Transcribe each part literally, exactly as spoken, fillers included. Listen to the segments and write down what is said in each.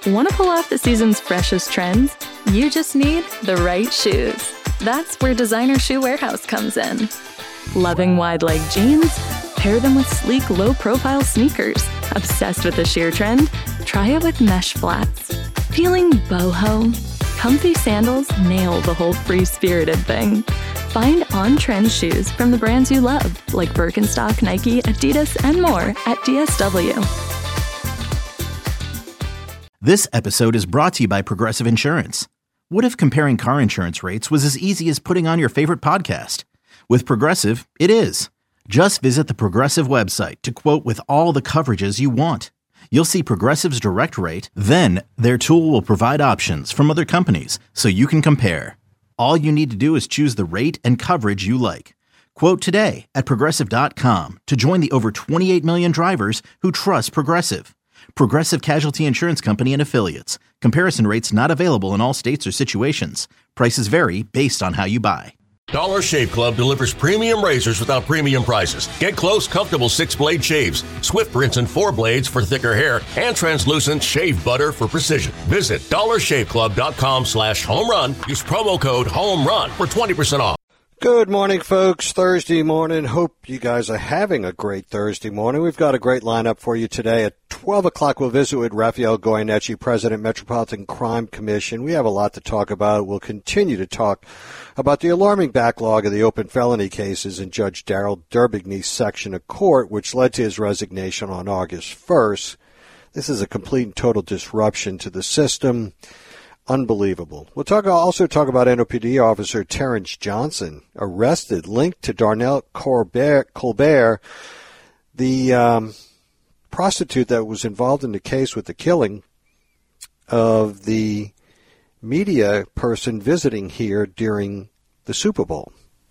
Want to pull off the season's freshest trends? You just need the right shoes. That's where Designer Shoe Warehouse comes in. Loving wide-leg jeans? Pair them with sleek, low-profile sneakers. Obsessed with the sheer trend? Try it with mesh flats. Feeling boho? Comfy sandals nail the whole free-spirited thing. Find on-trend shoes from the brands you love, like Birkenstock, Nike, Adidas, and more at D S W. This episode is brought to you by Progressive Insurance. What if comparing car insurance rates was as easy as putting on your favorite podcast? With Progressive, it is. Just visit the Progressive website to quote with all the coverages you want. You'll see Progressive's direct rate, then their tool will provide options from other companies so you can compare. All you need to do is choose the rate and coverage you like. Quote today at Progressive dot com to join the over twenty-eight million drivers who trust Progressive. Progressive Casualty Insurance Company and Affiliates. Comparison rates not available in all states or situations. Prices vary based on how you buy. Dollar Shave Club delivers premium razors without premium prices. Get close, comfortable six-blade shaves, Swift rinse and four blades for thicker hair, and translucent shave butter for precision. Visit dollar shave club dot com slash home run. Use promo code HOMERUN for twenty percent off. Good morning, folks. Thursday morning. Hope you guys are having a great Thursday morning. We've got a great lineup for you today. At twelve o'clock, we'll visit with Raphael Goyeneche, President, Metropolitan Crime Commission. We have a lot to talk about. We'll continue to talk about the alarming backlog of the open felony cases in Judge Darrell Derbigny's section of court, which led to his resignation on August first. This is a complete and total disruption to the system. Unbelievable. We'll talk also talk about N O P D officer Terrence Johnson, arrested, linked to Darnell Colbert, Colbert the um, prostitute that was involved in the case with the killing of the media person visiting here during the Super Bowl.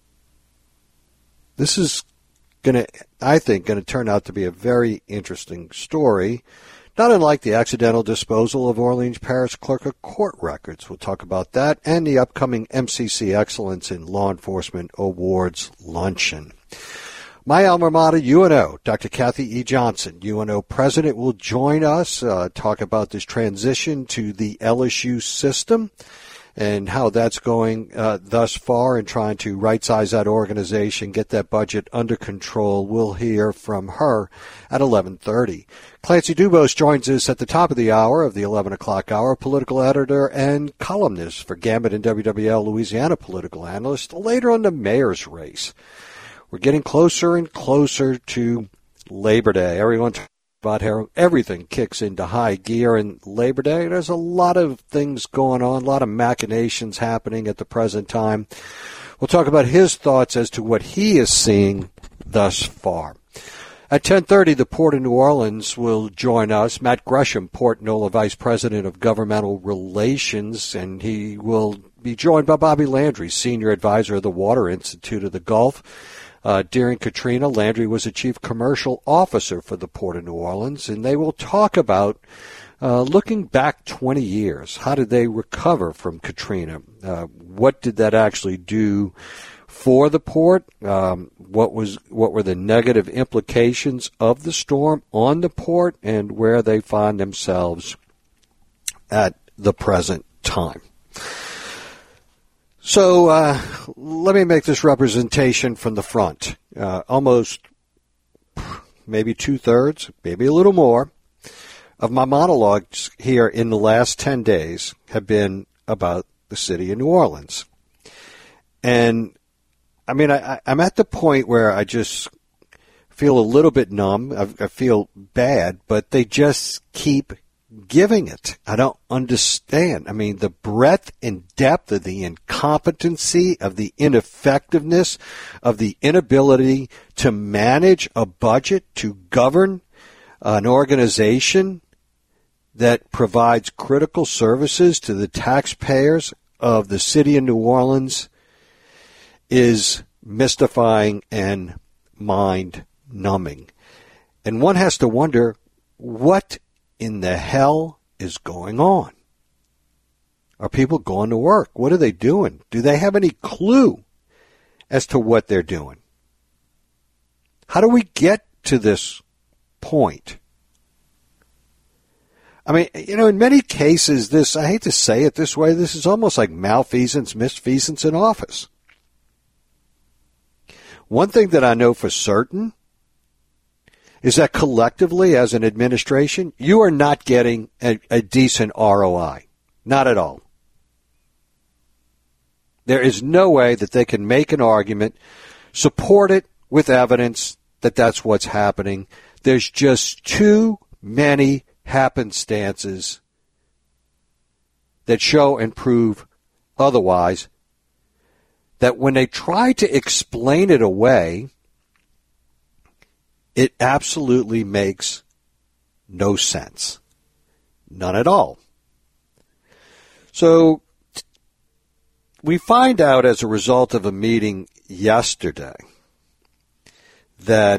This is going to, I think, going to turn out to be a very interesting story. Not unlike the accidental disposal of Orleans Parish Clerk of Court records. We'll talk about that and the upcoming M C C Excellence in Law Enforcement Awards luncheon. My alma mater, U N O, Doctor Kathy E. Johnson, U N O president, will join us, uh, talk about this transition to the L S U system and how that's going uh, thus far in trying to right-size that organization, get that budget under control. We'll hear from her at eleven thirty. Clancy Dubose joins us at the top of the hour of the eleven o'clock hour, political editor and columnist for Gambit and W W L Louisiana political analyst. Later on the mayor's race. We're getting closer and closer to Labor Day. Everyone talks about how everything kicks into high gear in Labor Day. There's a lot of things going on, a lot of machinations happening at the present time. We'll talk about his thoughts as to what he is seeing thus far. At ten thirty, the Port of New Orleans will join us. Matt Gresham, Port NOLA Vice President of Governmental Relations, and he will be joined by Bobby Landry, Senior Advisor of the Water Institute of the Gulf. Uh, during Katrina, Landry was a Chief Commercial Officer for the Port of New Orleans, and they will talk about uh, looking back twenty years. How did they recover from Katrina? Uh, what did that actually do for the port? Um, what was what were the negative implications of the storm on the port, and where they find themselves at the present time? So uh, let me make this representation from the front. Uh, almost maybe two-thirds, maybe a little more, of my monologues here in the last ten days have been about the city of New Orleans. And, I mean, I, I'm at the point where I just feel a little bit numb. I, I feel bad, but they just keep giving it. I don't understand. I mean, the breadth and depth of the incompetency, of the ineffectiveness, of the inability to manage a budget, to govern an organization that provides critical services to the taxpayers of the city of New Orleans is mystifying and mind-numbing. And one has to wonder, what in the hell is going on? Are people going to work? What are they doing? Do they have any clue as to what they're doing? How do we get to this point? I mean, you know, in many cases, this, I hate to say it this way, this is almost like malfeasance, misfeasance in office. One thing that I know for certain is that collectively, as an administration, you are not getting a, a decent R O I. Not at all. There is no way that they can make an argument, support it with evidence that that's what's happening. There's just too many happenstances that show and prove otherwise, that when they try to explain it away, it absolutely makes no sense. None at all. So we find out as a result of a meeting yesterday that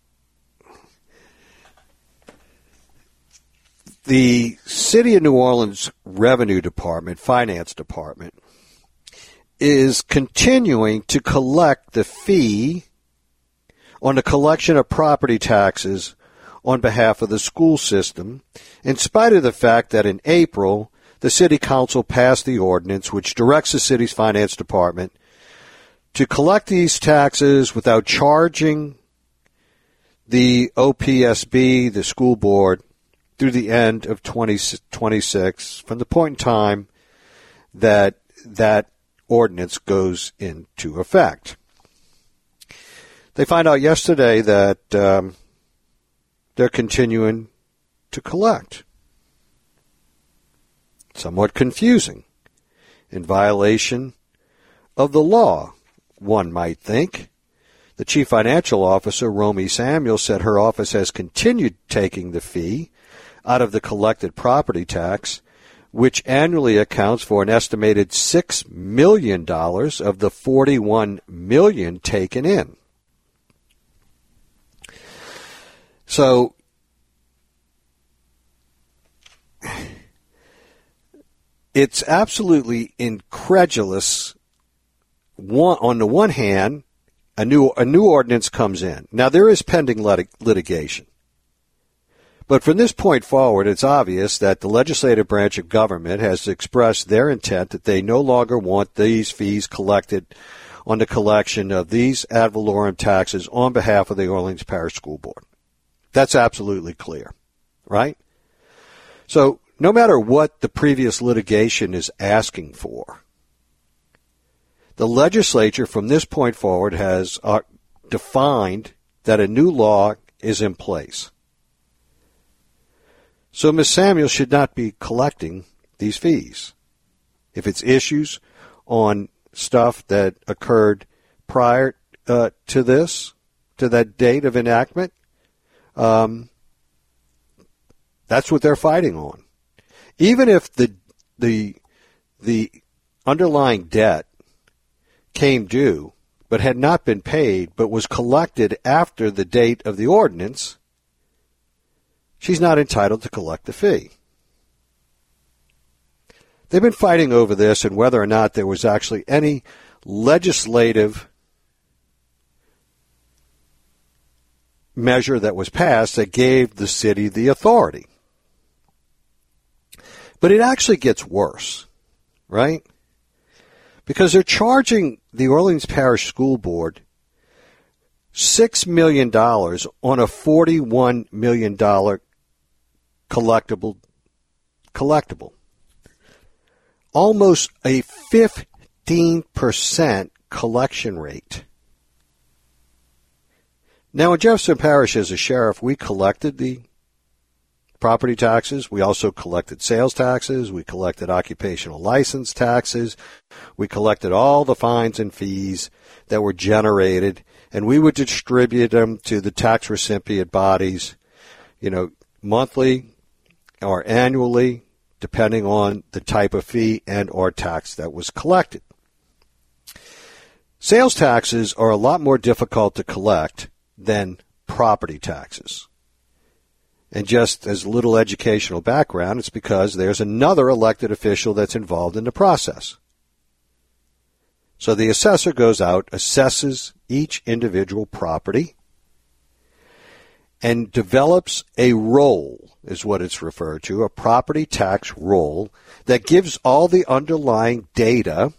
the City of New Orleans Revenue Department, Finance Department, is continuing to collect the fee on the collection of property taxes on behalf of the school system, in spite of the fact that in April, the City Council passed the ordinance which directs the city's finance department to collect these taxes without charging the O P S B, the school board, through the end of twenty twenty-six, from the point in time that that ordinance goes into effect. They find out yesterday that um, they're continuing to collect. Somewhat confusing, in violation of the law, one might think. The Chief Financial Officer, Romy Samuel, said her office has continued taking the fee out of the collected property tax, which annually accounts for an estimated six million dollars of the forty-one million dollars taken in. So, it's absolutely incredulous. One, on the one hand, a new a new ordinance comes in. Now, there is pending lit- litigation. But from this point forward, it's obvious that the legislative branch of government has expressed their intent that they no longer want these fees collected on the collection of these ad valorem taxes on behalf of the Orleans Parish School Board. That's absolutely clear, right? So no matter what the previous litigation is asking for, the legislature from this point forward has uh, defined that a new law is in place. So Miz Samuel should not be collecting these fees. If it's issues on stuff that occurred prior uh, to this, to that date of enactment, um, that's what they're fighting on. Even if the the the underlying debt came due but had not been paid but was collected after the date of the ordinance, she's not entitled to collect the fee. They've been fighting over this and whether or not there was actually any legislative measure that was passed that gave the city the authority. But it actually gets worse, right? Because they're charging the Orleans Parish School Board six million dollars on a forty-one million dollars collectible collectible. Almost a fifteen percent collection rate. Now, in Jefferson Parish, as a sheriff, we collected the property taxes. We also collected sales taxes. We collected occupational license taxes. We collected all the fines and fees that were generated, and we would distribute them to the tax recipient bodies, you know, monthly or annually, depending on the type of fee and or tax that was collected. Sales taxes are a lot more difficult to collect than property taxes. And just as a little educational background, it's because there's another elected official that's involved in the process. So the assessor goes out, assesses each individual property, and develops a roll, is what it's referred to, a property tax roll that gives all the underlying data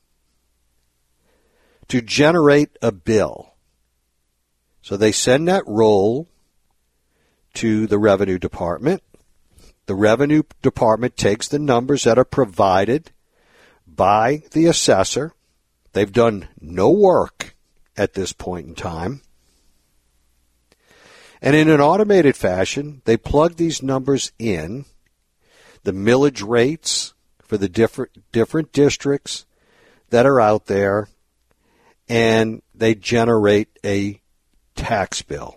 to generate a bill. So they send that roll to the Revenue Department. The Revenue Department takes the numbers that are provided by the assessor. They've done no work at this point in time. And in an automated fashion, they plug these numbers in, the millage rates for the different different districts that are out there, and they generate a tax bill.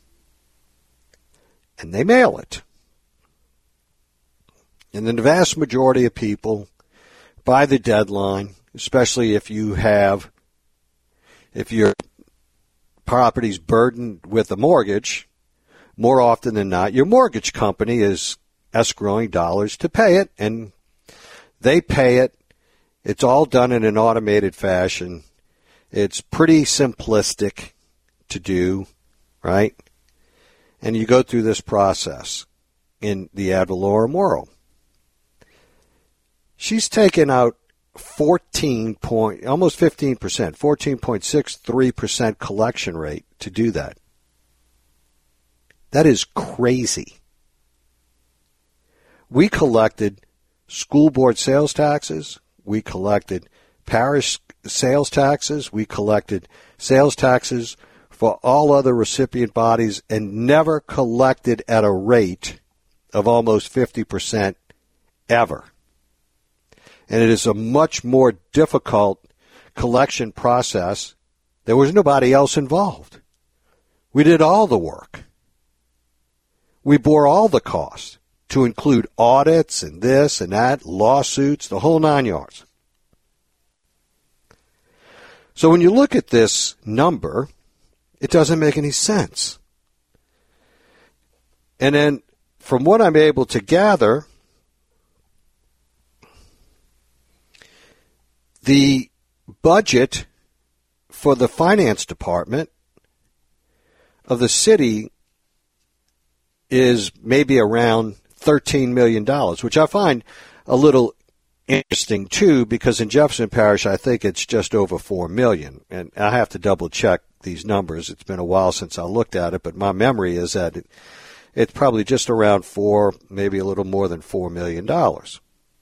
And they mail it. And the vast majority of people, by the deadline, especially if you have, if your property's burdened with a mortgage, more often than not, your mortgage company is escrowing dollars to pay it, and they pay it. It's all done in an automated fashion. It's pretty simplistic to do, right? And you go through this process in the ad valorem world. She's taken out fourteen point, almost fifteen percent, fourteen point six three percent collection rate to do that. That is crazy. We collected school board sales taxes. We collected parish sales taxes. We collected sales taxes for all other recipient bodies and never collected at a rate of almost fifty percent ever. And it is a much more difficult collection process. There was nobody else involved. We did all the work. We bore all the costs, to include audits and this and that, lawsuits, the whole nine yards. So when you look at this number, it doesn't make any sense. And then from what I'm able to gather, the budget for the finance department of the city is maybe around thirteen million dollars, which I find a little interesting, too, because in Jefferson Parish, I think it's just over four million dollars. And I have to double-check these numbers. It's been a while since I looked at it, but my memory is that it, it's probably just around four, maybe a little more than four million dollars.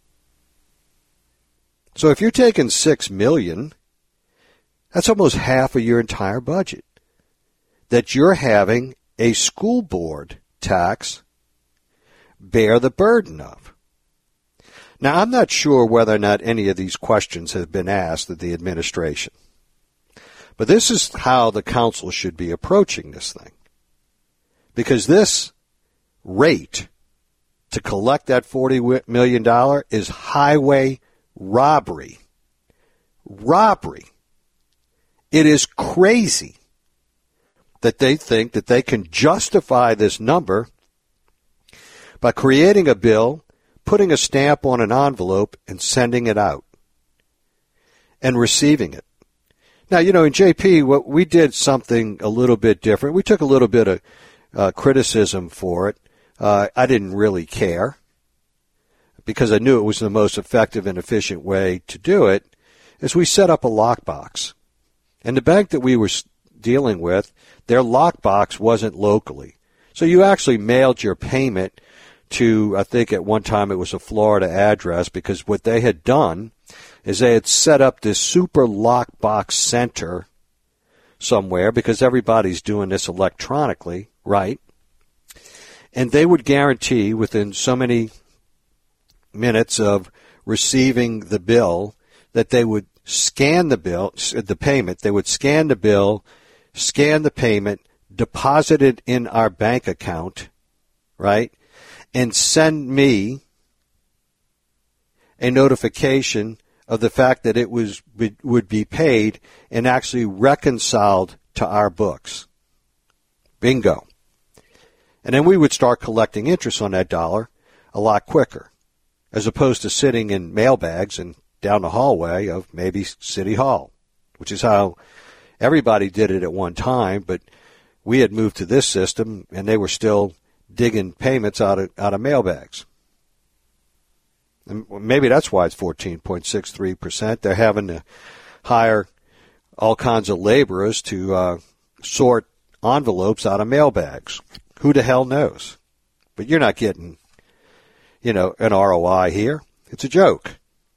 So if you're taking six million dollars, that's almost half of your entire budget that you're having a school board tax bear the burden of. Now, I'm not sure whether or not any of these questions have been asked of the administration, but this is how the council should be approaching this thing, because this rate to collect that forty million dollars is highway robbery. Robbery. It is crazy that they think that they can justify this number by creating a bill, putting a stamp on an envelope, and sending it out and receiving it. Now, you know, in J P, what we did something a little bit different. We took a little bit of uh, criticism for it. Uh, I didn't really care because I knew it was the most effective and efficient way to do it, is we set up a lockbox. And the bank that we were dealing with, their lockbox wasn't locally. So you actually mailed your payment to, I think at one time it was a Florida address, because what they had done is they had set up this super lockbox center somewhere, because everybody's doing this electronically, right? And they would guarantee within so many minutes of receiving the bill that they would scan the bill, the payment, they would scan the bill, scan the payment, deposit it in our bank account, right, and send me a notification of the fact that it was would be paid and actually reconciled to our books. Bingo. And then we would start collecting interest on that dollar a lot quicker, as opposed to sitting in mail bags and down the hallway of maybe City Hall, which is how everybody did it at one time. But we had moved to this system, and they were still digging payments out of out of mailbags. And maybe that's why it's fourteen point six three percent. They're having to hire all kinds of laborers to uh, sort envelopes out of mailbags. Who the hell knows? But you're not getting, you know, an R O I here. It's a joke.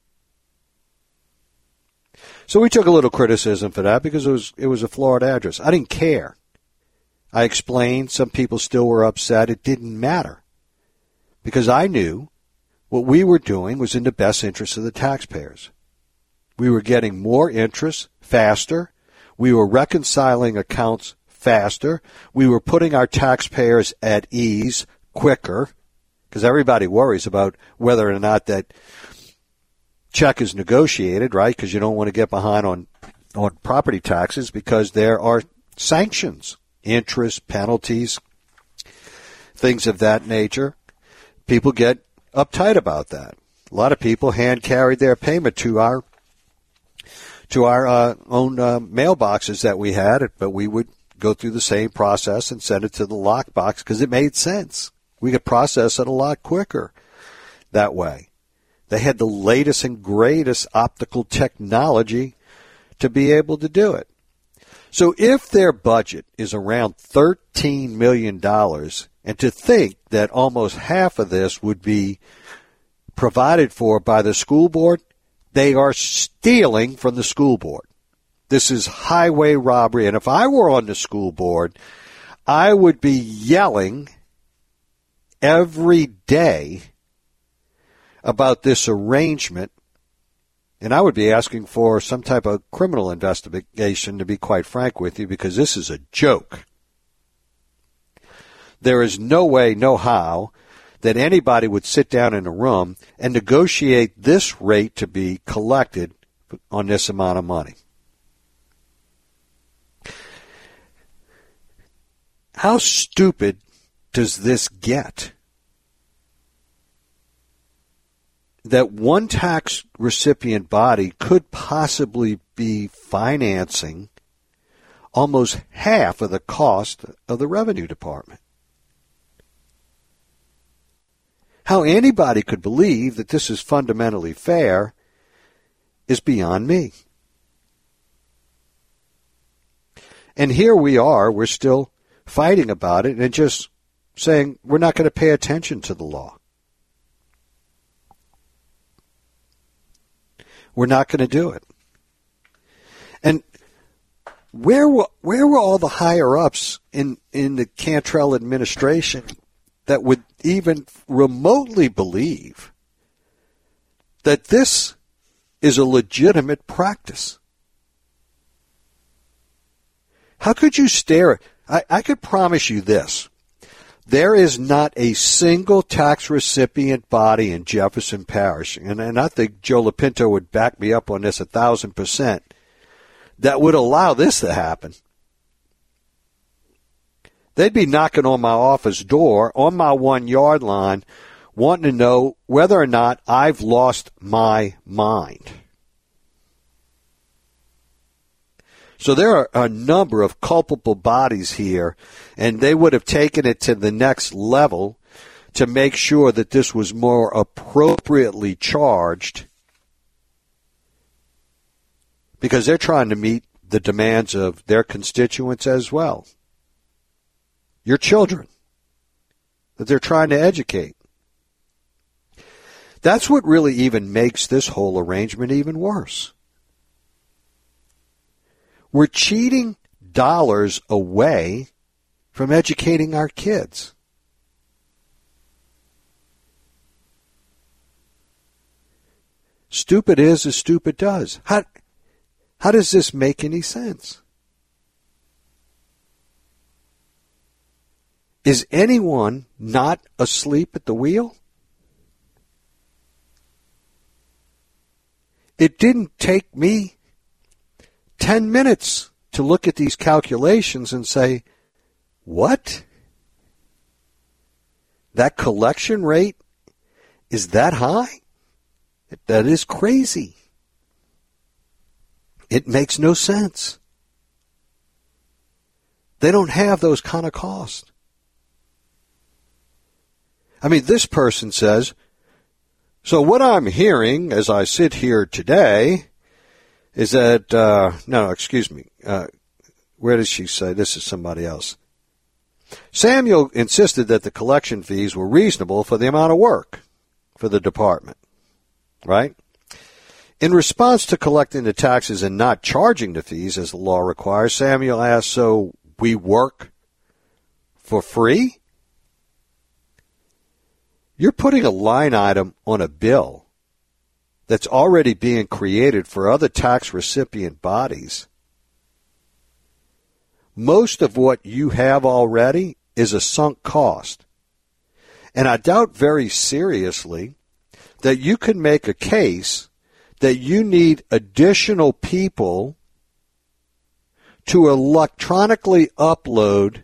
So we took a little criticism for that because it was it was a flawed address. I didn't care. I explained. Some people still were upset. It didn't matter because I knew what we were doing was in the best interest of the taxpayers. We were getting more interest faster. We were reconciling accounts faster. We were putting our taxpayers at ease quicker because everybody worries about whether or not that check is negotiated, right? Because you don't want to get behind on, on property taxes because there are sanctions, interest, penalties, things of that nature. People get uptight about that. A lot of people hand carried their payment to our to our uh, own uh, mailboxes that we had, but we would go through the same process and send it to the lockbox because it made sense. We could process it a lot quicker that way. They had the latest and greatest optical technology to be able to do it. So if their budget is around thirteen million dollars, and to think that almost half of this would be provided for by the school board, they are stealing from the school board. This is highway robbery. And if I were on the school board, I would be yelling every day about this arrangement, and I would be asking for some type of criminal investigation, to be quite frank with you, because this is a joke. There is no way, no how, that anybody would sit down in a room and negotiate this rate to be collected on this amount of money. How stupid does this get? That one tax recipient body could possibly be financing almost half of the cost of the Revenue Department. How anybody could believe that this is fundamentally fair is beyond me. And here we are, we're still fighting about it and just saying we're not going to pay attention to the law. We're not going to do it. And where were, where were all the higher-ups in, in the Cantrell administration that would even remotely believe that this is a legitimate practice? How could you stare? I, I could promise you this. There is not a single tax recipient body in Jefferson Parish, and, and I think Joe Lopinto would back me up on this a thousand percent, that would allow this to happen. They'd be knocking on my office door on my one-yard line wanting to know whether or not I've lost my mind. So there are a number of culpable bodies here, and they would have taken it to the next level to make sure that this was more appropriately charged, because they're trying to meet the demands of their constituents as well. Your children that they're trying to educate. That's what really even makes this whole arrangement even worse. We're cheating dollars away from educating our kids. Stupid is as stupid does. How, how does this make any sense? Is anyone not asleep at the wheel? It didn't take me ten minutes to look at these calculations and say, what? That collection rate is that high? That is crazy. It makes no sense. They don't have those kind of costs. I mean, this person says, so what I'm hearing as I sit here today is that, uh, no, excuse me, uh, where does she say? This is somebody else. Samuel insisted that the collection fees were reasonable for the amount of work for the department, right? In response to collecting the taxes and not charging the fees as the law requires, Samuel asked, so we work for free? You're putting a line item on a bill that's already being created for other tax recipient bodies. Most of what you have already is a sunk cost. And I doubt very seriously that you can make a case that you need additional people to electronically upload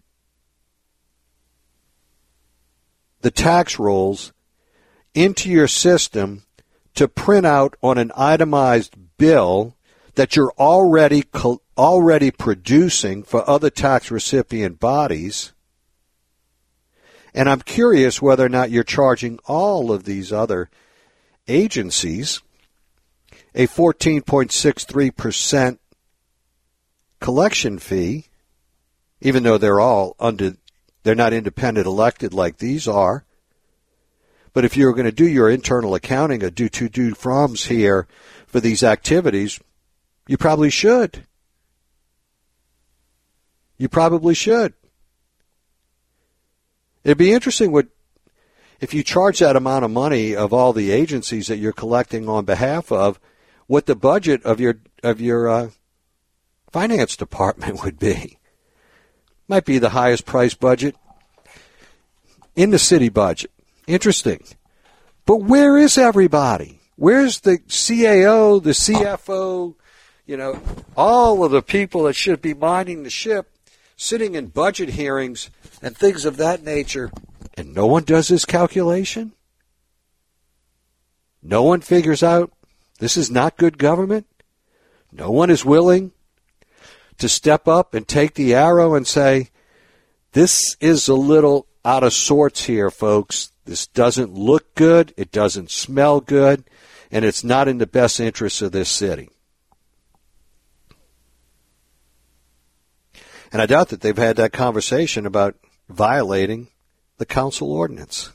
the tax rolls into your system to print out on an itemized bill that you're already already producing for other tax recipient bodies. And I'm curious whether or not you're charging all of these other agencies a fourteen point six three percent collection fee, even though they're all under, they're not independent elected like these are. But if you're going to do your internal accounting, or do to do froms here for these activities, you probably should. You probably should. It'd be interesting what, if you charge that amount of money of all the agencies that you're collecting on behalf of, what the budget of your of your uh, finance department would be. Might be the highest price budget in the city budget. Interesting. But where is everybody? Where's the C A O, the C F O, you know, all of the people that should be minding the ship, sitting in budget hearings and things of that nature, and no one does this calculation? No one figures out this is not good government? No one is willing to step up and take the arrow and say, this is a little out of sorts here, folks. This doesn't look good, it doesn't smell good, and it's not in the best interest of this city. And I doubt that they've had that conversation about violating the council ordinance.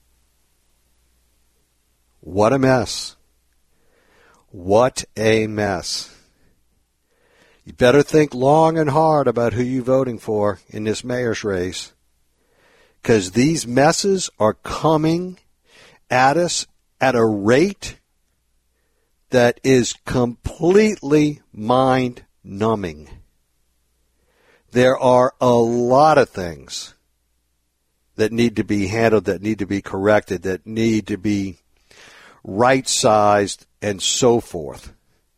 What a mess. What a mess. You better think long and hard about who you're voting for in this mayor's race, because these messes are coming at us at a rate that is completely mind-numbing. There are a lot of things that need to be handled, that need to be corrected, that need to be right-sized and so forth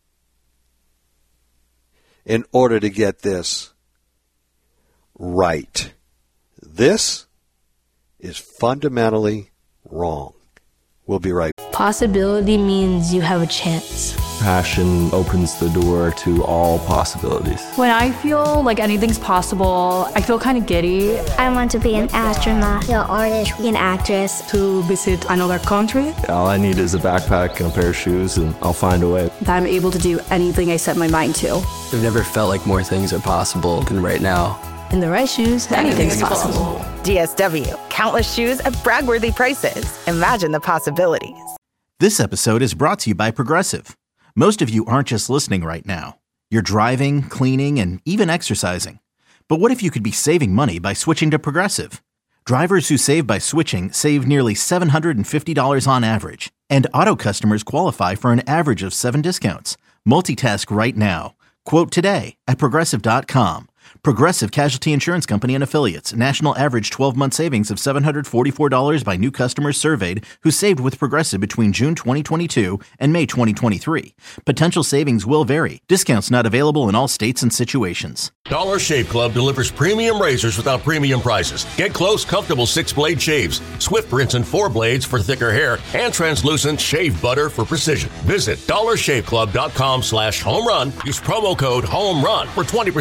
in order to get this right. This is fundamentally wrong. We'll be right back. Possibility means you have a chance. Passion opens the door to all possibilities. When I feel like anything's possible, I feel kind of giddy. I want to be an astronaut, an artist, an actress. To visit another country. All I need is a backpack and a pair of shoes, and I'll find a way. That I'm able to do anything I set my mind to. I've never felt like more things are possible than right now. In the right shoes, anything's, anything's possible. possible. D S W. Countless shoes at brag-worthy prices. Imagine the possibilities. This episode is brought to you by Progressive. Most of you aren't just listening right now. You're driving, cleaning, and even exercising. But what if you could be saving money by switching to Progressive? Drivers who save by switching save nearly seven hundred fifty dollars on average. And auto customers qualify for an average of seven discounts. Multitask right now. Quote today at Progressive dot com. Progressive Casualty Insurance Company and Affiliates. National average twelve-month savings of seven hundred forty-four dollars by new customers surveyed who saved with Progressive between June twenty twenty-two and May twenty twenty-three. Potential savings will vary. Discounts not available in all states and situations. Dollar Shave Club delivers premium razors without premium prices. Get close, comfortable six-blade shaves, Swift rinse and four blades for thicker hair, and translucent shave butter for precision. Visit dollar shave club dot com slash home run. Use promo code HOME RUN for twenty percent off.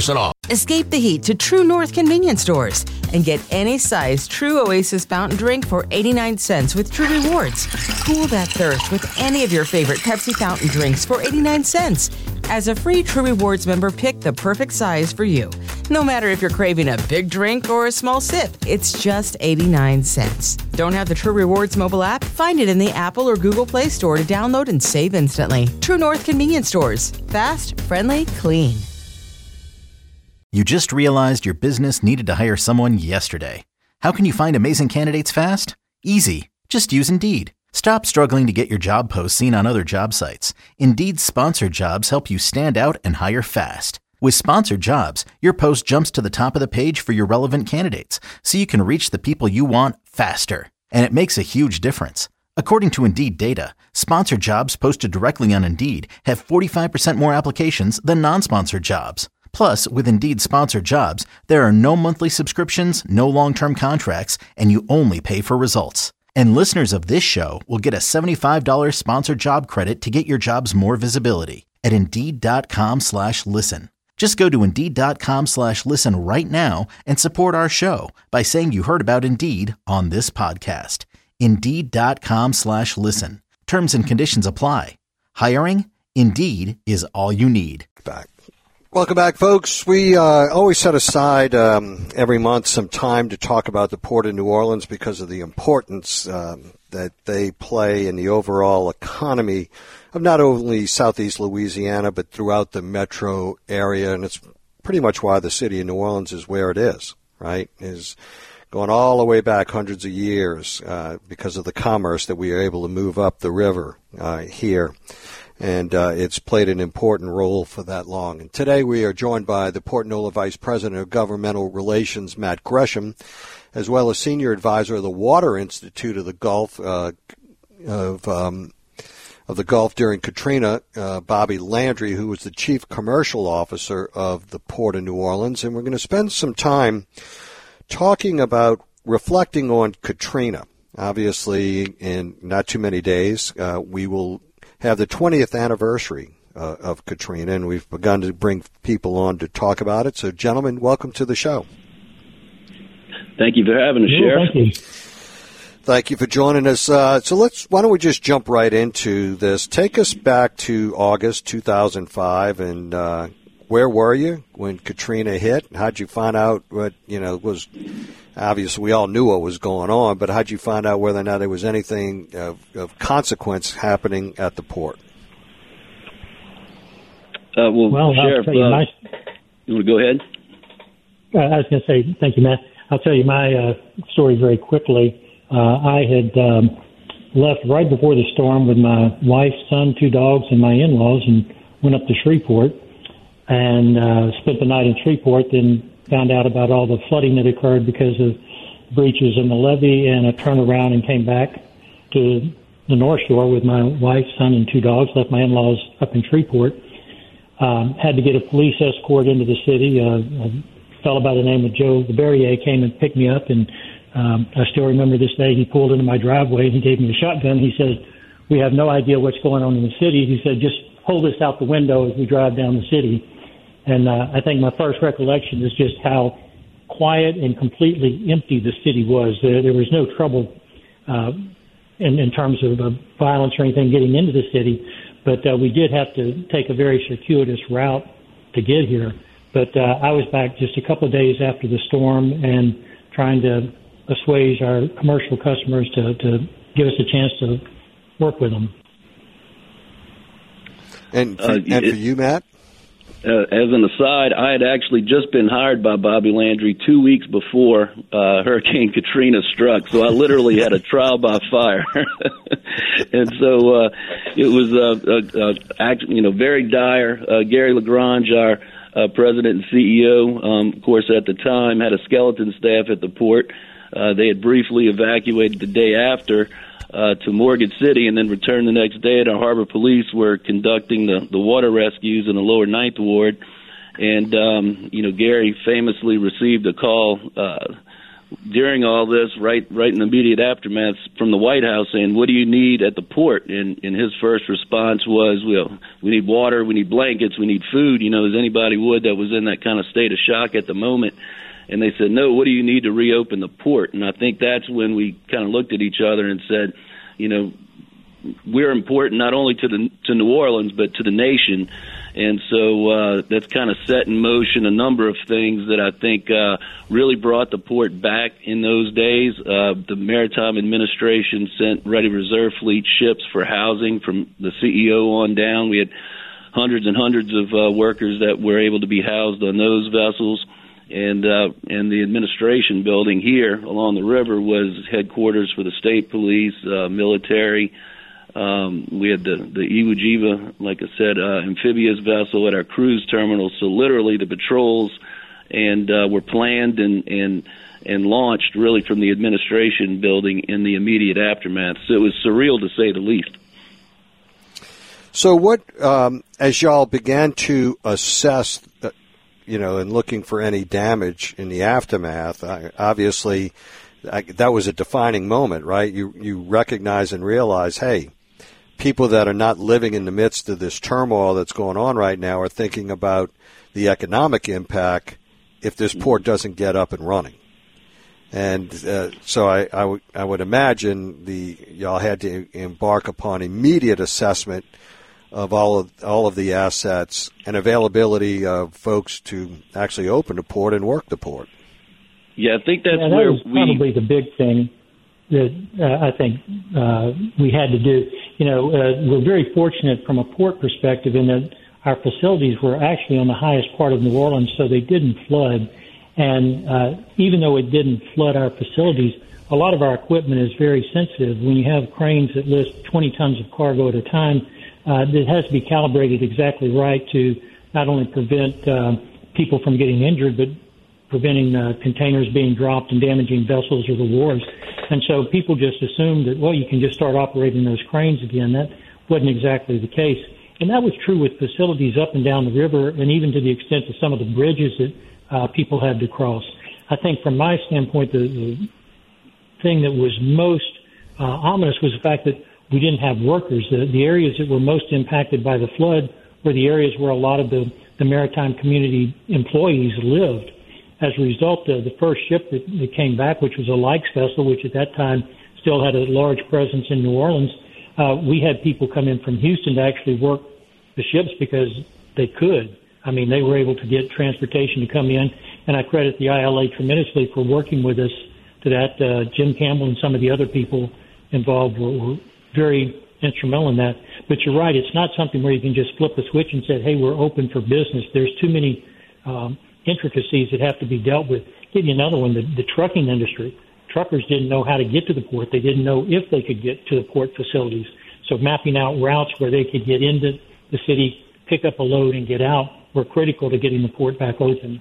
Escape the heat to True North convenience stores and get any size True Oasis fountain drink for eighty-nine cents with True Rewards. Cool that thirst with any of your favorite Pepsi fountain drinks for eighty-nine cents. As a free True Rewards member, pick the perfect size for you. No matter if you're craving a big drink or a small sip, it's just eighty-nine cents. Don't have the True Rewards mobile app? Find it in the Apple or Google Play Store to download and save instantly. True North convenience stores. Fast, friendly, clean. You just realized your business needed to hire someone yesterday. How can you find amazing candidates fast? Easy. Just use Indeed. Stop struggling to get your job posts seen on other job sites. Indeed's sponsored jobs help you stand out and hire fast. With sponsored jobs, your post jumps to the top of the page for your relevant candidates, so you can reach the people you want faster. And it makes a huge difference. According to Indeed data, sponsored jobs posted directly on Indeed have forty-five percent more applications than non-sponsored jobs. Plus, with Indeed sponsored jobs, there are no monthly subscriptions, no long-term contracts, and you only pay for results. And listeners of this show will get a seventy-five dollars sponsored job credit to get your jobs more visibility at Indeed.com slash listen. Just go to Indeed.com slash listen right now and support our show by saying you heard about Indeed on this podcast. Indeed.com slash listen. Terms and conditions apply. Hiring? Indeed is all you need. Back. Welcome back, folks. We uh, always set aside um, every month some time to talk about the Port of New Orleans because of the importance um, that they play in the overall economy of not only southeast Louisiana, but throughout the metro area. And it's pretty much why the city of New Orleans is where it is, right? Is going all the way back hundreds of years uh, because of the commerce that we are able to move up the river uh, here. And uh, it's played an important role for that long. And today we are joined by the Port Nola Vice President of Governmental Relations, Matt Gresham, as well as Senior Advisor of the Water Institute of the Gulf, uh, of um, of the Gulf during Katrina, uh, Bobby Landry, who was the Chief Commercial Officer of the Port of New Orleans. And we're going to spend some time talking about reflecting on Katrina. Obviously, in not too many days, uh, we will have the twentieth anniversary uh, of Katrina, and we've begun to bring people on to talk about it. So, gentlemen, welcome to the show. Thank you for having us, Sheriff. Thank you. Thank you for joining us. Uh, so let's. Why don't we just jump right into this? Take us back to August two thousand five, and uh, where were you when Katrina hit? How'd you find out what you know was? Obviously, we all knew what was going on, but how'd you find out whether or not there was anything of, of consequence happening at the port? Uh, well, well, Sheriff, you, uh, my, you want to go ahead? Uh, I was going to say, thank you, Matt. I'll tell you my uh, story very quickly. Uh, I had um, left right before the storm with my wife, son, two dogs, and my in-laws, and went up to Shreveport and uh, spent the night in Shreveport, then found out about all the flooding that occurred because of breaches in the levee, and I turned around and came back to the North Shore with my wife, son, and two dogs, left my in-laws up in Shreveport. Um, had to get a police escort into the city. Uh, a fellow by the name of Joe Berrier came and picked me up, and um, I still remember this day. He pulled into my driveway, and he gave me a shotgun. He said, "We have no idea what's going on in the city." He said, "Just hold this out the window as we drive down the city." And uh, I think my first recollection is just how quiet and completely empty the city was. There, there was no trouble uh, in, in terms of uh, violence or anything getting into the city, but uh, we did have to take a very circuitous route to get here. But uh, I was back just a couple of days after the storm and trying to assuage our commercial customers to, to give us a chance to work with them. And for, uh, and for you, Matt? Uh, as an aside, I had actually just been hired by Bobby Landry two weeks before uh, Hurricane Katrina struck, so I literally had a trial by fire. And so uh, it was, uh, uh, uh, act, you know, very dire. Uh, Gary Lagrange, our uh, president and C E O, um, of course, at the time, had a skeleton staff at the port. Uh, they had briefly evacuated the day after uh, to Morgan City and then returned the next day. And our harbor police were conducting the, the water rescues in the lower Ninth Ward. And, um, you know, Gary famously received a call uh, during all this, right, right in the immediate aftermath, from the White House saying, "What do you need at the port?" And, and his first response was, "Well, we need water, we need blankets, we need food." You know, as anybody would that was in that kind of state of shock at the moment. And they said, "No, what do you need to reopen the port?" And I think that's when we kind of looked at each other and said, you know, we're important not only to the to New Orleans but to the nation. And so uh, that's kind of set in motion a number of things that I think uh, really brought the port back in those days. Uh, the Maritime Administration sent Ready Reserve Fleet ships for housing from the C E O on down. We had hundreds and hundreds of uh, workers that were able to be housed on those vessels. And uh, and the administration building here along the river was headquarters for the state police, uh, military. Um, we had the, the Iwo Jima, like I said, uh, amphibious vessel at our cruise terminal. So literally the patrols and uh, were planned and, and and launched really from the administration building in the immediate aftermath. So it was surreal to say the least. So what, um, as y'all began to assess, uh, you know, and looking for any damage in the aftermath, I, obviously I, that was a defining moment, right? You you recognize and realize, hey, people that are not living in the midst of this turmoil that's going on right now are thinking about the economic impact if this port doesn't get up and running. And uh, so I, I, w- I would imagine the y'all had to embark upon immediate assessment of all of all of the assets and availability of folks to actually open the port and work the port. Yeah, I think that's yeah, that where was we probably the big thing that uh, I think uh, we had to do. You know, uh, we're very fortunate from a port perspective in that our facilities were actually on the highest part of New Orleans, so they didn't flood. And uh, even though it didn't flood our facilities, a lot of our equipment is very sensitive. When you have cranes that lift twenty tons of cargo at a time, uh, it has to be calibrated exactly right to not only prevent uh, people from getting injured, but preventing uh, containers being dropped and damaging vessels or the wharves. And so people just assumed that, well, you can just start operating those cranes again. That wasn't exactly the case. And that was true with facilities up and down the river, and even to the extent of some of the bridges that uh, people had to cross. I think from my standpoint, the, the thing that was most uh, ominous was the fact that we didn't have workers. The, the areas that were most impacted by the flood were the areas where a lot of the, the maritime community employees lived. As a result, uh, the first ship that, that came back, which was a Lykes vessel, which at that time still had a large presence in New Orleans, uh, we had people come in from Houston to actually work the ships because they could. I mean, they were able to get transportation to come in, and I credit the I L A tremendously for working with us to that. Uh, Jim Campbell and some of the other people involved were, were very instrumental in that. But you're right, it's not something where you can just flip a switch and say, hey, we're open for business. There's too many um, intricacies that have to be dealt with. I'll give you another one, the, the trucking industry. Truckers didn't know how to get to the port. They didn't know if they could get to the port facilities. So mapping out routes where they could get into the city, pick up a load, and get out were critical to getting the port back open.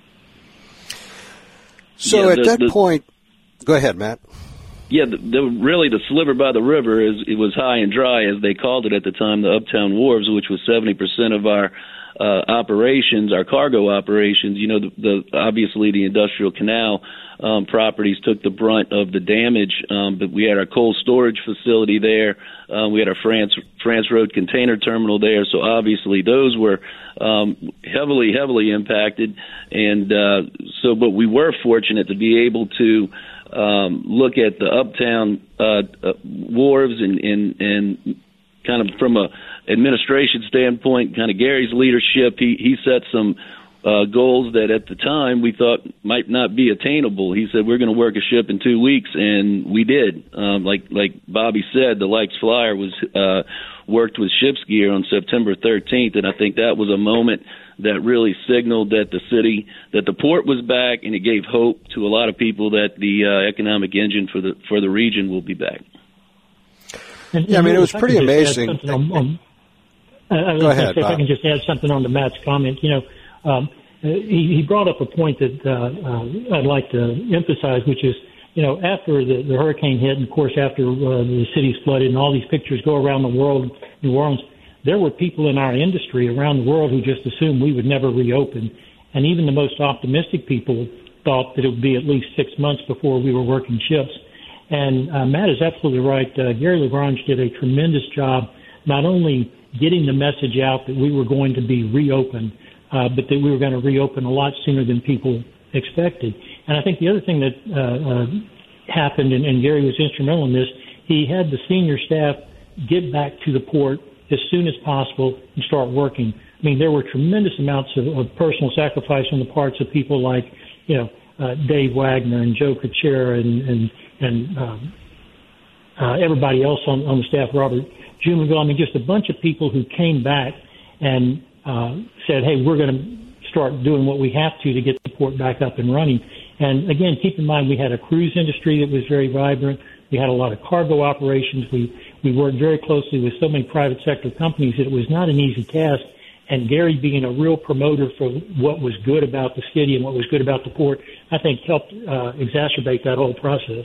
So yeah, at the, that the, point, go ahead, Matt. Yeah, the, the, really the sliver by the river is it was high and dry, as they called it at the time, the Uptown Wharves, which was seventy percent of our uh, operations, our cargo operations. You know, the, the obviously the industrial canal um, properties took the brunt of the damage, um, but we had our cold storage facility there. Uh, we had our France France Road container terminal there, so obviously those were um, heavily, heavily impacted. And uh, so, but we were fortunate to be able to um, look at the Uptown uh, uh, wharves and, and, and kind of from a administration standpoint, kind of Gary's leadership, he, he set some uh, goals that at the time we thought might not be attainable. He said, we're going to work a ship in two weeks, and we did. Um, like like Bobby said, the Lykes Flyer was uh, worked with ship's gear on September thirteenth, and I think that was a moment that really signaled that the city, that the port was back, and it gave hope to a lot of people that the uh, economic engine for the for the region will be back. And, yeah, I mean, it was I pretty amazing. On, on, I was Go ahead, say, if Bob. I can just add something on to Matt's comment. You know, um, he, he brought up a point that uh, uh, I'd like to emphasize, which is, you know, after the, the hurricane hit, and of course after uh, the city's flooded, and all these pictures go around the world, New Orleans, there were people in our industry around the world who just assumed we would never reopen. And even the most optimistic people thought that it would be at least six months before we were working ships. And uh, Matt is absolutely right. Uh, Gary Lagrange did a tremendous job not only getting the message out that we were going to be reopened, uh, but that we were going to reopen a lot sooner than people expected. And I think the other thing that uh, uh, happened, and, and Gary was instrumental in this, he had the senior staff get back to the port as soon as possible and start working. I mean, there were tremendous amounts of, of personal sacrifice on the parts of people like, you know, uh, Dave Wagner and Joe Kuchera and, and, and um, uh, everybody else on, on the staff, Robert Jumonville. I mean, just a bunch of people who came back and uh, said, hey, we're going to start doing what we have to to get the port back up and running. And again, keep in mind, we had a cruise industry that was very vibrant. We had a lot of cargo operations. We, we worked very closely with so many private sector companies that it was not an easy task. And Gary, being a real promoter for what was good about the city and what was good about the port, I think helped uh, exacerbate that whole process.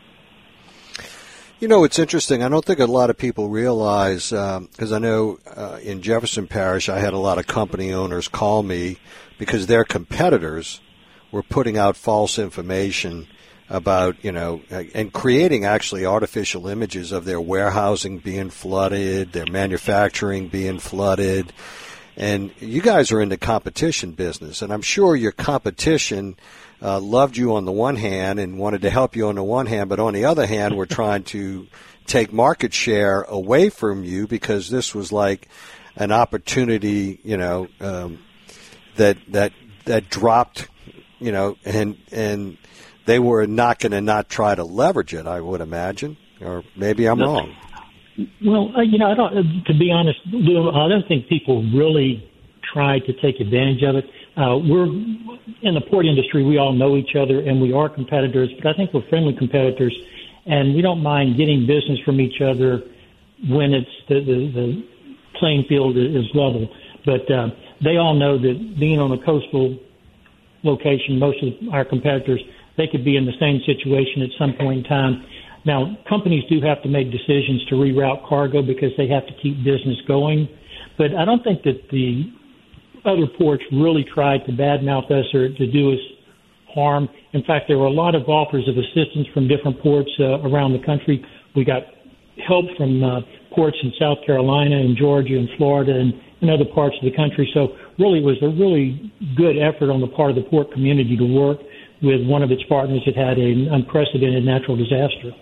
You know, it's interesting. I don't think a lot of people realize, because um, I know uh, in Jefferson Parish, I had a lot of company owners call me because their competitors were putting out false information about, you know, and creating actually artificial images of their warehousing being flooded, their manufacturing being flooded. And you guys are in the competition business, and I'm sure your competition uh, loved you on the one hand and wanted to help you on the one hand, but on the other hand, we're trying to take market share away from you because this was like an opportunity, you know, um, that that that dropped, you know, and and they were not going to not try to leverage it, I would imagine, or maybe I'm wrong. Well, uh, you know, I don't. Uh, to be honest, Lou, I don't think people really try to take advantage of it. Uh, we're in the port industry. We all know each other, and we are competitors. But I think we're friendly competitors, and we don't mind getting business from each other when it's the the, the playing field is level. But uh, they all know that being on a coastal location, most of our competitors, they could be in the same situation at some point in time. Now, companies do have to make decisions to reroute cargo because they have to keep business going. But I don't think that the other ports really tried to badmouth us or to do us harm. In fact, there were a lot of offers of assistance from different ports uh, around the country. We got help from uh, ports in South Carolina and Georgia and Florida and, and other parts of the country. So really it was a really good effort on the part of the port community to work with one of its partners that had an unprecedented natural disaster.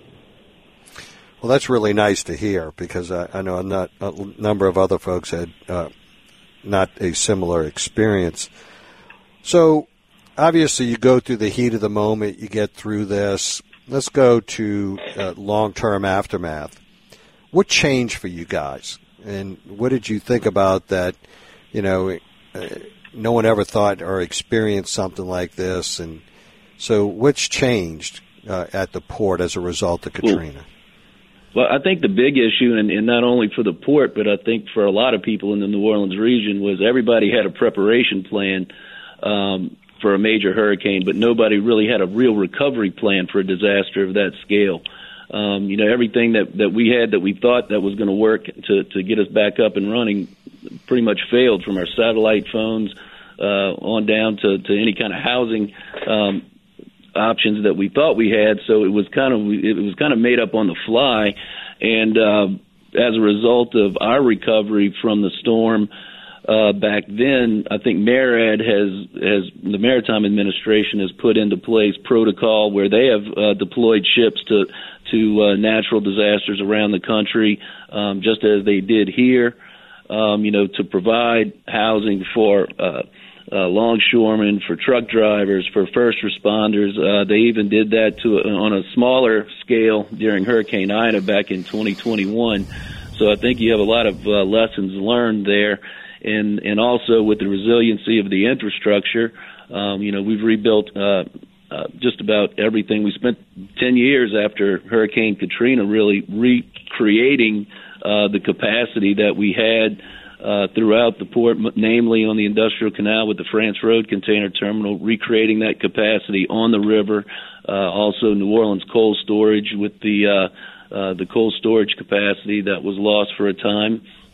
Well, that's really nice to hear because I, I know not, a number of other folks had uh, not a similar experience. So, obviously, you go through the heat of the moment, you get through this. Let's go to uh, long-term aftermath. What changed for you guys? And what did you think about that, you know, uh, no one ever thought or experienced something like this? And so what's changed uh, at the port as a result of Katrina? Well, I think the big issue, and, and not only for the port, but I think for a lot of people in the New Orleans region, was everybody had a preparation plan um, for a major hurricane, but nobody really had a real recovery plan for a disaster of that scale. Um, you know, everything that, that we had that we thought that was going to work to, to get us back up and running pretty much failed, from our satellite phones uh, on down to, to any kind of housing um options that we thought we had. So it was kind of it was kind of made up on the fly, and uh, as a result of our recovery from the storm uh, back then, I think MARAD has has the Maritime Administration has put into place protocol where they have uh, deployed ships to to uh, natural disasters around the country, um, just as they did here. Um, you know, to provide housing for Uh, Uh, longshoremen, for truck drivers, for first responders. Uh, they even did that to on a smaller scale during Hurricane Ida back in twenty twenty-one. So I think you have a lot of uh, lessons learned there, and and also with the resiliency of the infrastructure. Um, you know, we've rebuilt uh, uh, just about everything. We spent ten years after Hurricane Katrina really recreating uh, the capacity that we had Uh, throughout the port, namely on the Industrial Canal with the France Road Container Terminal, recreating that capacity on the river. Uh, also, New Orleans coal storage with the uh, uh, the coal storage capacity that was lost for a time.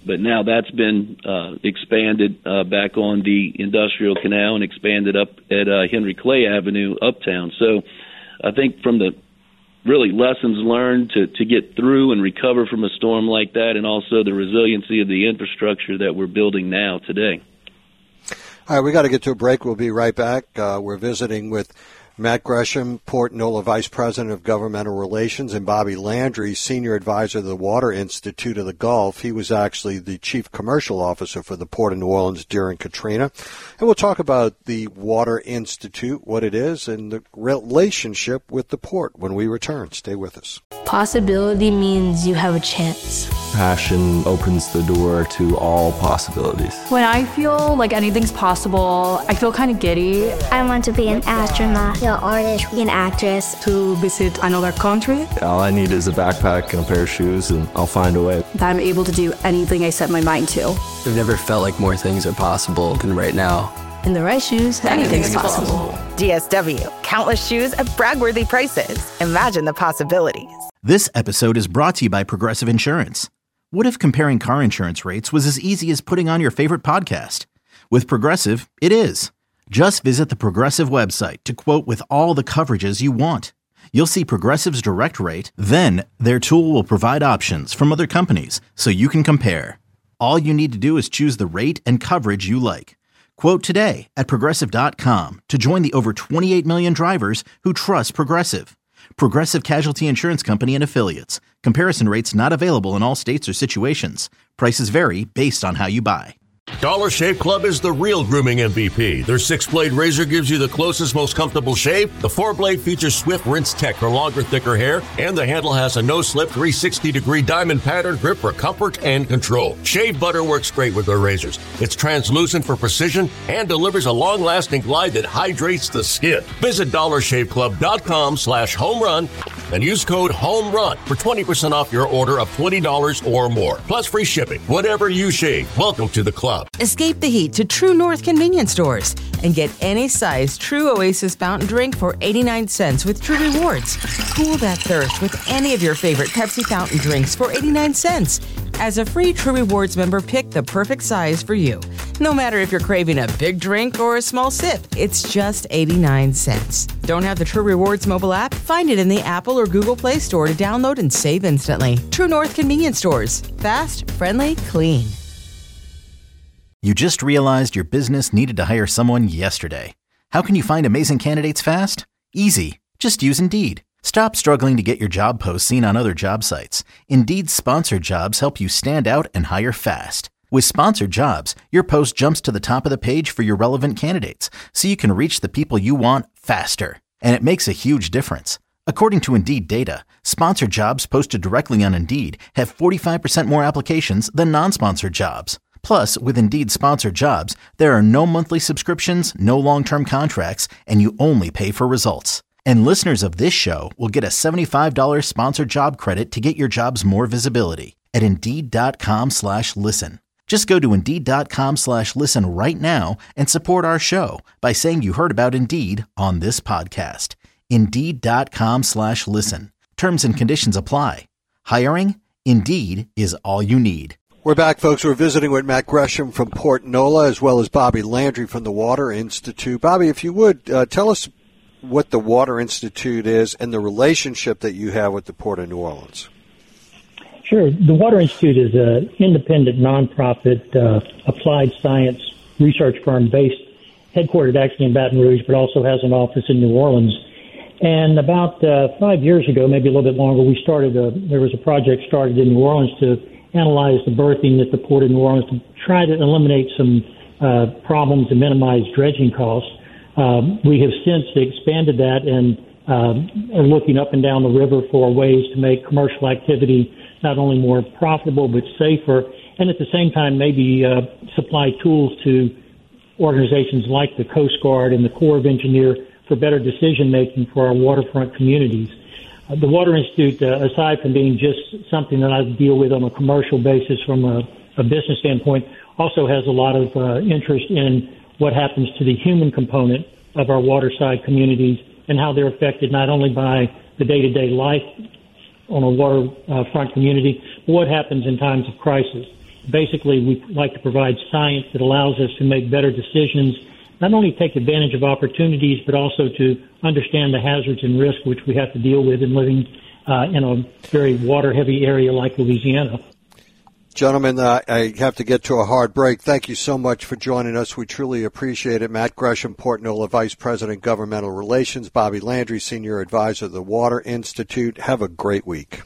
but now that's been uh, expanded uh, back on the Industrial Canal and expanded up at uh, Henry Clay Avenue uptown. So I think from the really lessons learned to, to get through and recover from a storm like that, and also the resiliency of the infrastructure that we're building now today. All right, we got to get to a break. We'll be right back. Uh, we're visiting with Matt Gresham, Port Nola Vice President of Governmental Relations, and Bobby Landry, Senior Advisor of the Water Institute of the Gulf. He was actually the Chief Commercial Officer for the Port of New Orleans during Katrina. And we'll talk about the Water Institute, what it is, and the relationship with the port when we return. Stay with us. Possibility means you have a chance. Passion opens the door to all possibilities. When I feel like anything's possible, I feel kind of giddy. I want to be an astronaut, an artist, an actress. To visit another country. All I need is a backpack and a pair of shoes, and I'll find a way. That I'm able to do anything I set my mind to. I've never felt like more things are possible than right now. In the right shoes, anything's, anything's possible. possible. D S W, countless shoes at brag-worthy prices. Imagine the possibilities. This episode is brought to you by Progressive Insurance. What if comparing car insurance rates was as easy as putting on your favorite podcast? With Progressive, it is. Just visit the Progressive website to quote with all the coverages you want. You'll see Progressive's direct rate, then their tool will provide options from other companies so you can compare. All you need to do is choose the rate and coverage you like. Quote today at Progressive dot com to join the over twenty-eight million drivers who trust Progressive. Progressive Casualty Insurance Company and Affiliates. Comparison rates not available in all states or situations. Prices vary based on how you buy. Dollar Shave Club is the real grooming M V P. Their six-blade razor gives you the closest, most comfortable shave. The four-blade features Swift Rinse Tech for longer, thicker hair. And the handle has a no-slip three sixty degree diamond pattern grip for comfort and control. Shave butter works great with their razors. It's translucent for precision and delivers a long-lasting glide that hydrates the skin. Visit dollar shave club dot com slash home run and use code HOMERUN for twenty percent off your order of twenty dollars or more. Plus free shipping. Whatever you shave, welcome to the club. Escape the heat to True North convenience stores and get any size True Oasis fountain drink for eighty-nine cents with True Rewards. Cool that thirst with any of your favorite Pepsi fountain drinks for eighty-nine cents. As a free True Rewards member, pick the perfect size for you. No matter if you're craving a big drink or a small sip, it's just eighty-nine cents. Don't have the True Rewards mobile app? Find it in the Apple or Google Play Store to download and save instantly. True North convenience stores. Fast, friendly, clean. You just realized your business needed to hire someone yesterday. How can you find amazing candidates fast? Easy. Just use Indeed. Stop struggling to get your job posts seen on other job sites. Indeed's sponsored jobs help you stand out and hire fast. With sponsored jobs, your post jumps to the top of the page for your relevant candidates, so you can reach the people you want faster. And it makes a huge difference. According to Indeed data, sponsored jobs posted directly on Indeed have forty-five percent more applications than non-sponsored jobs. Plus, with Indeed sponsored jobs, there are no monthly subscriptions, no long-term contracts, and you only pay for results. And listeners of this show will get a seventy-five dollars sponsored job credit to get your jobs more visibility at Indeed.com slash listen. Just go to Indeed.com slash listen right now and support our show by saying you heard about Indeed on this podcast. Indeed.com slash listen. Terms and conditions apply. Hiring? Indeed is all you need. We're back, folks. We're visiting with Matt Gresham from Port Nola, as well as Bobby Landry from the Water Institute. Bobby, if you would, uh, tell us what the Water Institute is and the relationship that you have with the Port of New Orleans. Sure. The Water Institute is an independent, nonprofit, uh, applied science research firm based, headquartered actually in Baton Rouge, but also has an office in New Orleans. And about uh, five years ago, maybe a little bit longer, we started a, there was a project started in New Orleans to analyze the berthing at the Port of New Orleans to try to eliminate some uh, problems and minimize dredging costs. Um, we have since expanded that and um, are looking up and down the river for ways to make commercial activity not only more profitable but safer, and at the same time maybe uh, supply tools to organizations like the Coast Guard and the Corps of Engineers for better decision-making for our waterfront communities. Uh, the Water Institute, uh, aside from being just something that I deal with on a commercial basis from a, a business standpoint, also has a lot of uh, interest in what happens to the human component of our waterside communities and how they're affected not only by the day-to-day life on a waterfront uh, community, but what happens in times of crisis. basically, we like to provide science that allows us to make better decisions, not only take advantage of opportunities, but also to understand the hazards and risks which we have to deal with in living uh, in a very water-heavy area like Louisiana. Gentlemen, uh, I have to get to a hard break. Thank you so much for joining us. We truly appreciate it. Matt Gresham, Portnola Vice President, Governmental Relations. Bobby Landry, Senior Advisor of the Water Institute. Have a great week.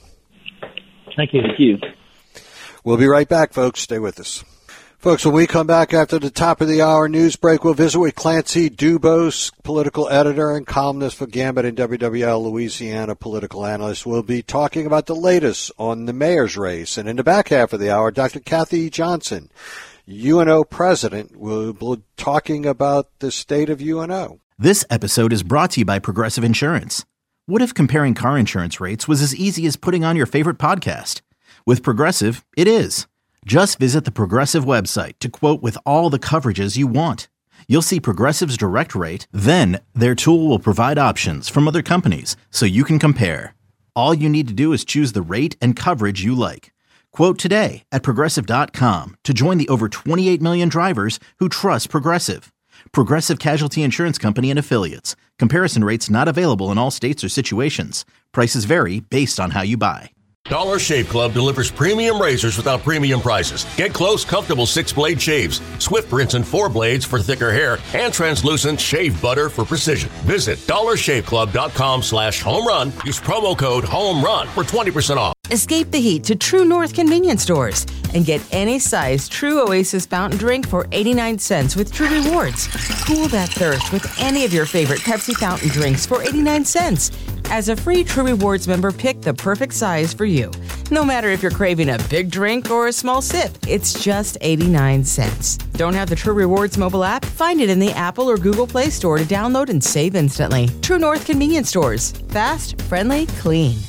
Thank you. Thank you. We'll be right back, folks. Stay with us. Folks, when we come back after the top of the hour news break, we'll visit with Clancy Dubose, political editor and columnist for Gambit and W W L Louisiana political analyst. We'll be talking about the latest on the mayor's race. And in the back half of the hour, Doctor Kathy Johnson, U N O president, will be talking about the state of U N O. This episode is brought to you by Progressive Insurance. What if comparing car insurance rates was as easy as putting on your favorite podcast? With Progressive, it is. Just visit the Progressive website to quote with all the coverages you want. You'll see Progressive's direct rate, then their tool will provide options from other companies so you can compare. All you need to do is choose the rate and coverage you like. Quote today at Progressive dot com to join the over twenty-eight million drivers who trust Progressive. Progressive Casualty Insurance Company and Affiliates. Comparison rates not available in all states or situations. Prices vary based on how you buy. Dollar Shave Club delivers premium razors without premium prices. Get close, comfortable six-blade shaves, Swift rinse and four blades for thicker hair, and translucent shave butter for precision. Visit dollar shave club dot com slash home run. Use promo code HOMERUN for twenty percent off. Escape the heat to True North convenience stores and get any size True Oasis fountain drink for eighty-nine cents with True Rewards. Cool that thirst with any of your favorite Pepsi fountain drinks for eighty-nine cents. As a free True Rewards member, pick the perfect size for you. No matter if you're craving a big drink or a small sip, it's just eighty-nine cents. Don't have the True Rewards mobile app? Find it in the Apple or Google Play Store to download and save instantly. True North convenience stores. Fast, friendly, clean.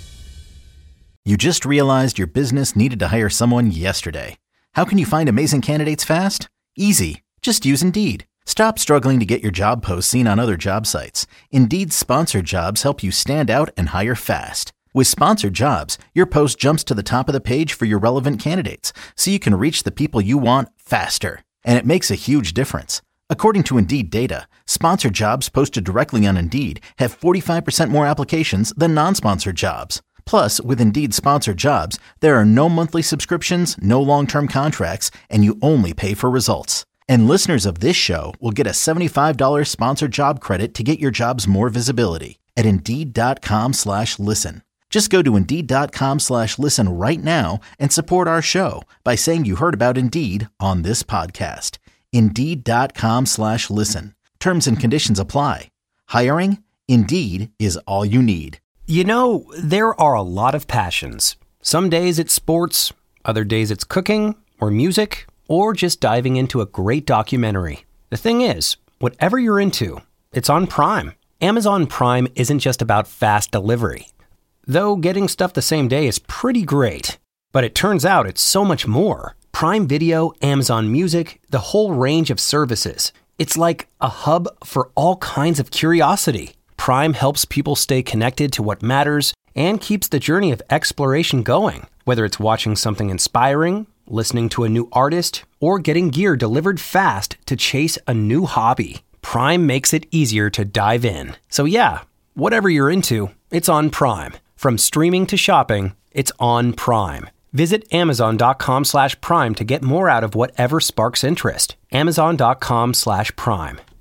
You just realized your business needed to hire someone yesterday. How can you find amazing candidates fast? Easy. Just use Indeed. Stop struggling to get your job posts seen on other job sites. Indeed's sponsored jobs help you stand out and hire fast. With sponsored jobs, your post jumps to the top of the page for your relevant candidates, so you can reach the people you want faster. And it makes a huge difference. According to Indeed data, sponsored jobs posted directly on Indeed have forty-five percent more applications than non-sponsored jobs. Plus, with Indeed sponsored jobs, there are no monthly subscriptions, no long-term contracts, and you only pay for results. And listeners of this show will get a seventy-five dollars sponsored job credit to get your jobs more visibility at Indeed.com slash listen. Just go to Indeed.com slash listen right now and support our show by saying you heard about Indeed on this podcast. Indeed.com slash listen. Terms and conditions apply. Hiring? Indeed is all you need. You know, there are a lot of passions. Some days it's sports, other days it's cooking or music, or just diving into a great documentary. The thing is, whatever you're into, it's on Prime. Amazon Prime isn't just about fast delivery. Though getting stuff the same day is pretty great. But it turns out it's so much more. Prime Video, Amazon Music, the whole range of services. It's like a hub for all kinds of curiosity. Prime helps people stay connected to what matters and keeps the journey of exploration going. Whether it's watching something inspiring, listening to a new artist, or getting gear delivered fast to chase a new hobby, Prime makes it easier to dive in. So yeah, whatever you're into, it's on Prime. From streaming to shopping, it's on Prime. Visit Amazon.com slash Prime to get more out of whatever sparks interest. Amazon.com slash Prime.